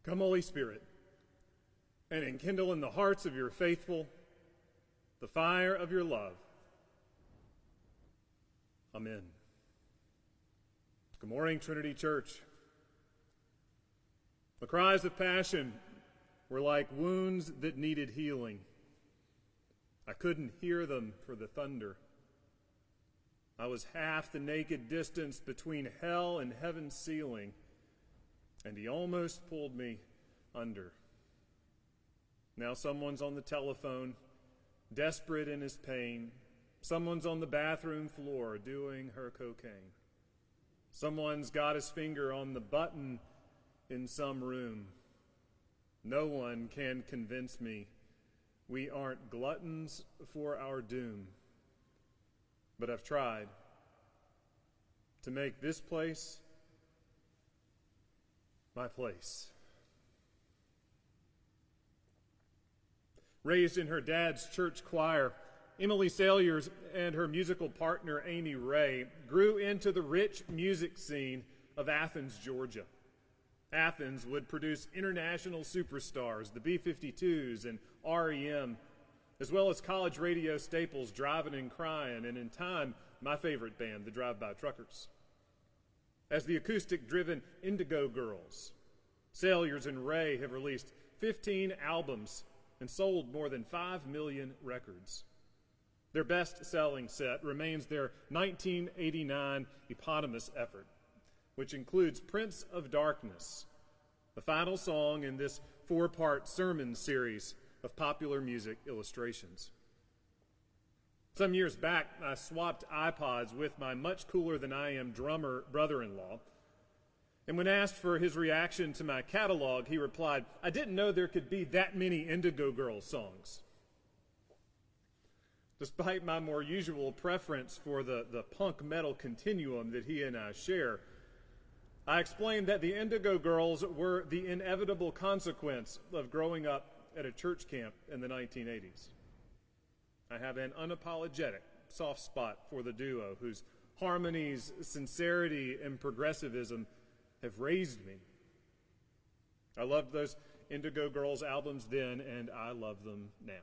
Come, Holy Spirit, and enkindle in the hearts of your faithful the fire of your love. Amen. Good morning, Trinity Church. The cries of passion were like wounds that needed healing. I couldn't hear them for the thunder. I was half the naked distance between hell and heaven's ceiling, and he almost pulled me under. Now someone's on the telephone, desperate in his pain. Someone's on the bathroom floor doing her cocaine. Someone's got his finger on the button in some room. No one can convince me we aren't gluttons for our doom. But I've tried to make this place my place. Raised in her dad's church choir, Emily Salyers and her musical partner Amy Ray grew into the rich music scene of Athens, Georgia. Athens would produce international superstars, the B-52s and REM, as well as college radio staples Drivin' and Cryin', and in time, my favorite band, the Drive-By Truckers. As the acoustic-driven Indigo Girls, Salyers and Ray have released 15 albums and sold more than 5 million records. Their best-selling set remains their 1989 eponymous effort, which includes Prince of Darkness, the final song in this 4-part sermon series of popular music illustrations. Some years back, I swapped iPods with my much cooler than I am drummer brother-in-law, and when asked for his reaction to my catalog, he replied, "I didn't know there could be that many Indigo Girls songs." Despite my more usual preference for the punk metal continuum that he and I share, I explained that the Indigo Girls were the inevitable consequence of growing up at a church camp in the 1980s. I have an unapologetic soft spot for the duo whose harmonies, sincerity, and progressivism have raised me. I loved those Indigo Girls albums then, and I love them now.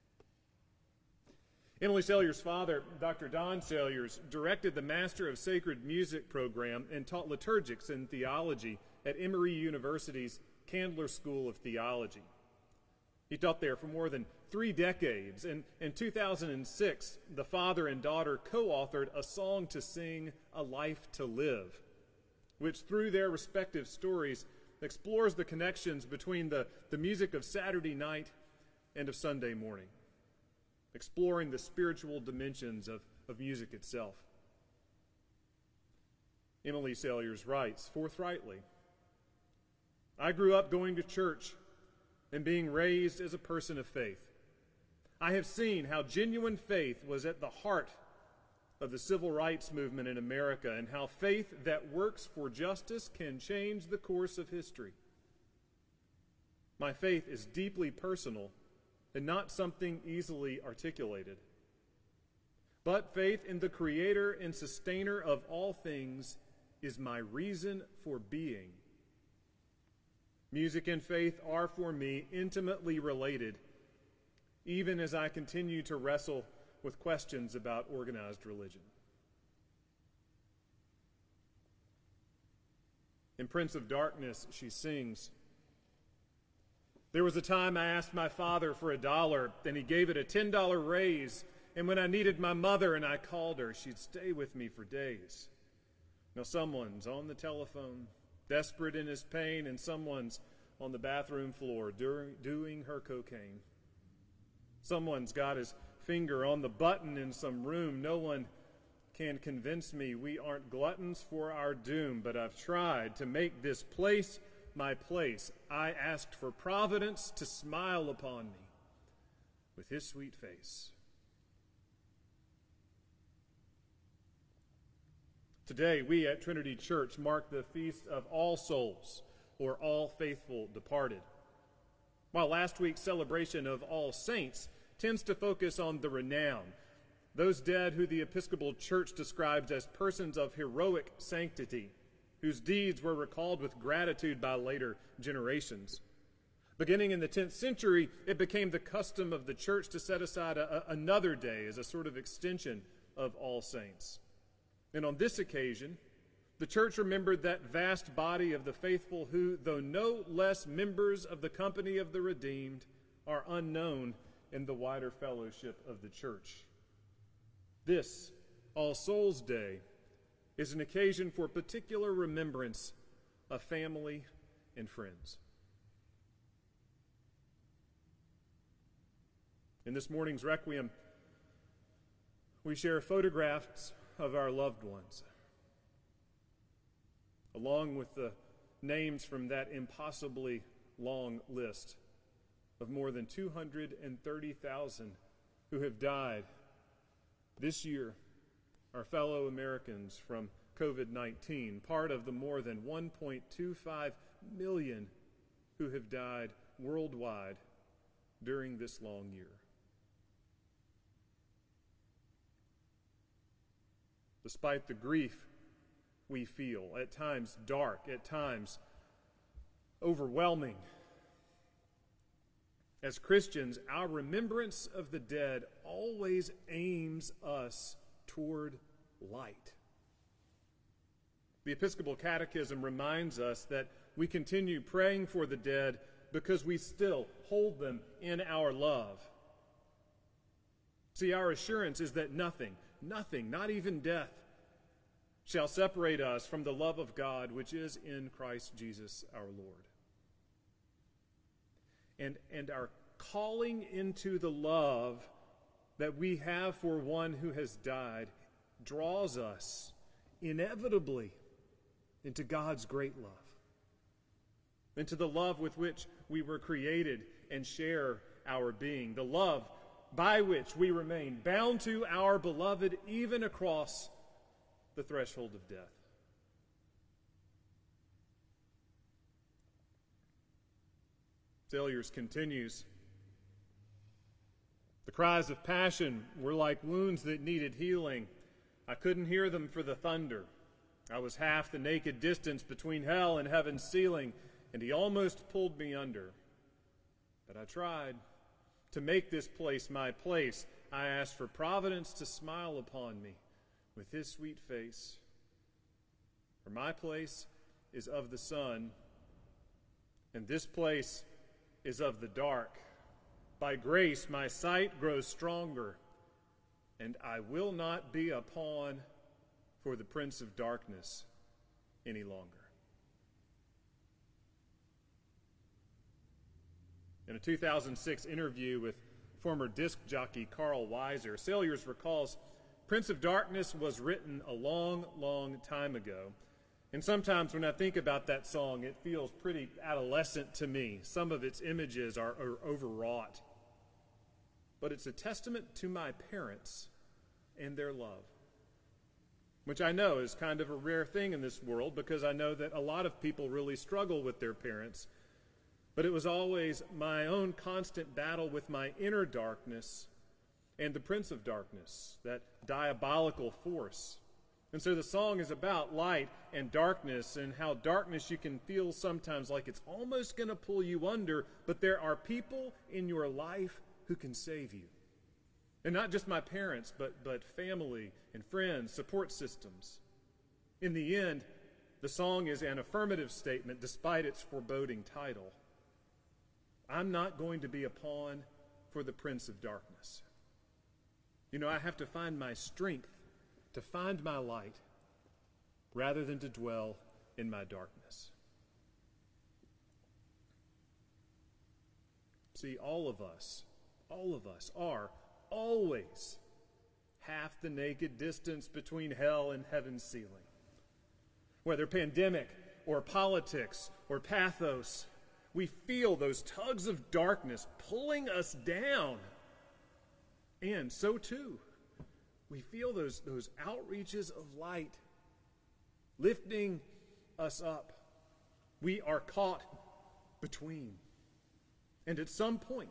Emily Salyers' father, Dr. Don Salyers, directed the Master of Sacred Music program and taught liturgics and theology at Emory University's Candler School of Theology. He taught there for more than 3 decades, and in 2006, the father and daughter co-authored A Song to Sing, A Life to Live, which through their respective stories explores the connections between the music of Saturday night and of Sunday morning, exploring the spiritual dimensions of music itself. Emily Salyers writes forthrightly, "I grew up going to church and being raised as a person of faith. I have seen how genuine faith was at the heart of the civil rights movement in America and how faith that works for justice can change the course of history. My faith is deeply personal and not something easily articulated. But faith in the Creator and Sustainer of all things is my reason for being. Music and faith are for me intimately related, even as I continue to wrestle with questions about organized religion." In Prince of Darkness, she sings, "There was a time I asked my father for $1, and he gave it a $10 raise, and when I needed my mother and I called her, she'd stay with me for days. Now someone's on the telephone, desperate in his pain, and someone's on the bathroom floor doing her cocaine. Someone's got his finger on the button in some room. No one can convince me we aren't gluttons for our doom, but I've tried to make this place my place. I asked for Providence to smile upon me with his sweet face." Today, we at Trinity Church mark the Feast of All Souls, or All Faithful Departed. While last week's celebration of All Saints tends to focus on the renowned, those dead who the Episcopal Church describes as persons of heroic sanctity, whose deeds were recalled with gratitude by later generations. Beginning in the 10th century, it became the custom of the church to set aside another day as a sort of extension of All Saints. And on this occasion, the church remembered that vast body of the faithful who, though no less members of the company of the redeemed, are unknown in the wider fellowship of the church. This All Souls Day is an occasion for particular remembrance of family and friends. In this morning's Requiem, we share photographs of our loved ones, along with the names from that impossibly long list of more than 230,000 who have died this year, our fellow Americans, from COVID-19, part of the more than 1.25 million who have died worldwide during this long year. Despite the grief we feel, at times dark, at times overwhelming, as Christians, our remembrance of the dead always aims us toward light. The Episcopal Catechism reminds us that we continue praying for the dead because we still hold them in our love. See, our assurance is that nothing, not even death, shall separate us from the love of God which is in Christ Jesus our Lord. And our calling into the love that we have for one who has died draws us inevitably into God's great love, into the love with which we were created and share our being, the love by which we remain bound to our beloved even across the threshold of death. Salliers continues, "The cries of passion were like wounds that needed healing. I couldn't hear them for the thunder. I was half the naked distance between hell and heaven's ceiling, and he almost pulled me under. But I tried to make this place my place. I asked for Providence to smile upon me with his sweet face. For my place is of the sun, and this place is of the dark. By grace my sight grows stronger, and I will not be a pawn for the Prince of Darkness any longer." In a 2006 interview with former disc jockey Carl Weiser, Salliers recalls, "Prince of Darkness was written a long, long time ago. And sometimes when I think about that song, it feels pretty adolescent to me. Some of its images are overwrought. But it's a testament to my parents and their love, which I know is kind of a rare thing in this world because I know that a lot of people really struggle with their parents. But it was always my own constant battle with my inner darkness and the Prince of Darkness, that diabolical force. And so the song is about light and darkness and how darkness you can feel sometimes like it's almost going to pull you under, but there are people in your life who can save you. And not just my parents, but family and friends, support systems. In the end, the song is an affirmative statement despite its foreboding title. I'm not going to be a pawn for the Prince of Darkness. You know, I have to find my strength to find my light rather than to dwell in my darkness. See, all of us are always half the naked distance between hell and heaven's ceiling. Whether pandemic or politics or pathos, we feel those tugs of darkness pulling us down. And so too, we feel those outreaches of light lifting us up. We are caught between. And at some point,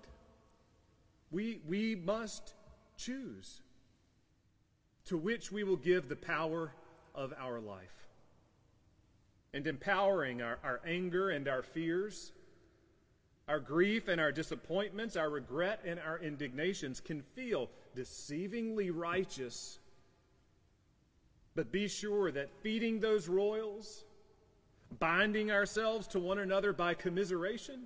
we must choose to which we will give the power of our life. and empowering our anger and our fears, our grief and our disappointments, our regret and our indignations can feel deceivingly righteous. But be sure that feeding those royals, binding ourselves to one another by commiseration,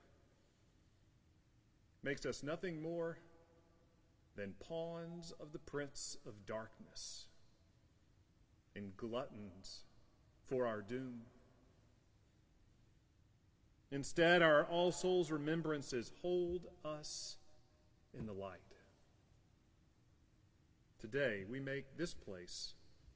makes us nothing more than pawns of the prince of darkness and gluttons for our doom. Instead, our All Souls remembrances hold us in the light. Today, we make this place.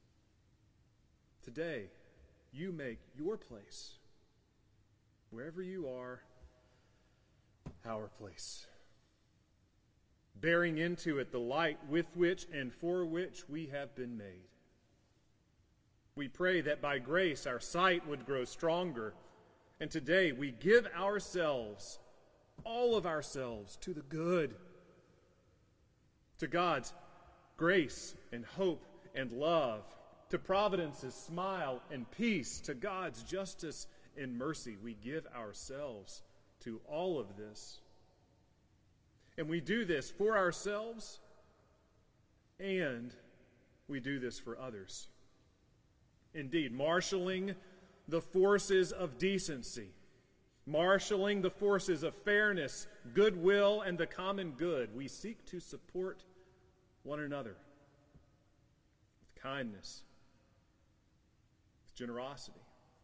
Today, you make your place, wherever you are, our place, bearing into it the light with which and for which we have been made. We pray that by grace our sight would grow stronger, and today we give ourselves, all of ourselves, to the good, to God's grace and hope and love, to Providence's smile and peace, to God's justice and mercy. We give ourselves to all of this. And we do this for ourselves, and we do this for others. Indeed, marshaling the forces of decency, marshaling the forces of fairness, goodwill, and the common good, we seek to support one another with kindness, with generosity,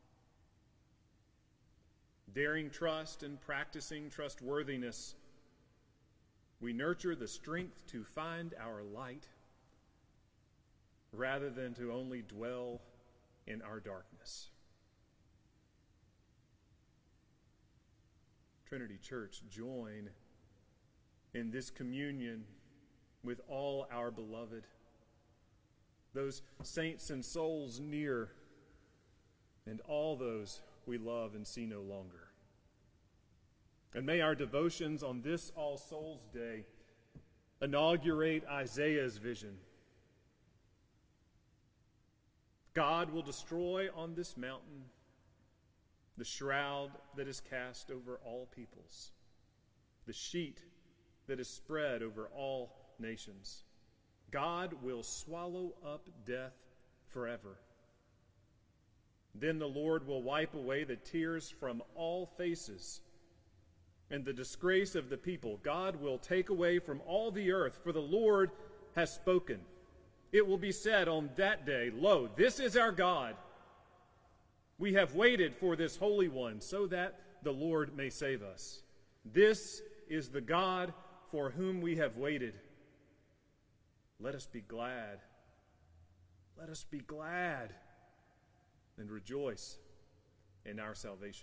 daring trust and practicing trustworthiness. We nurture the strength to find our light rather than to only dwell in our darkness. Trinity Church, join in this communion with all our beloved, those saints and souls near, and all those we love and see no longer. And may our devotions on this All Souls Day inaugurate Isaiah's vision. God will destroy on this mountain the shroud that is cast over all peoples, the sheet that is spread over all nations. God will swallow up death forever. Then the Lord will wipe away the tears from all faces and the disgrace of the people. God will take away from all the earth, for the Lord has spoken. It will be said on that day, "Lo, this is our God. We have waited for this Holy One so that the Lord may save us. This is the God for whom we have waited. Let us be glad. Let us be glad and rejoice in our salvation."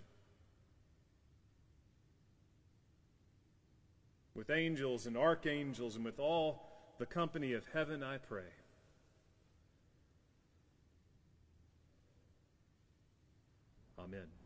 With angels and archangels and with all the company of heaven, I pray. Amen.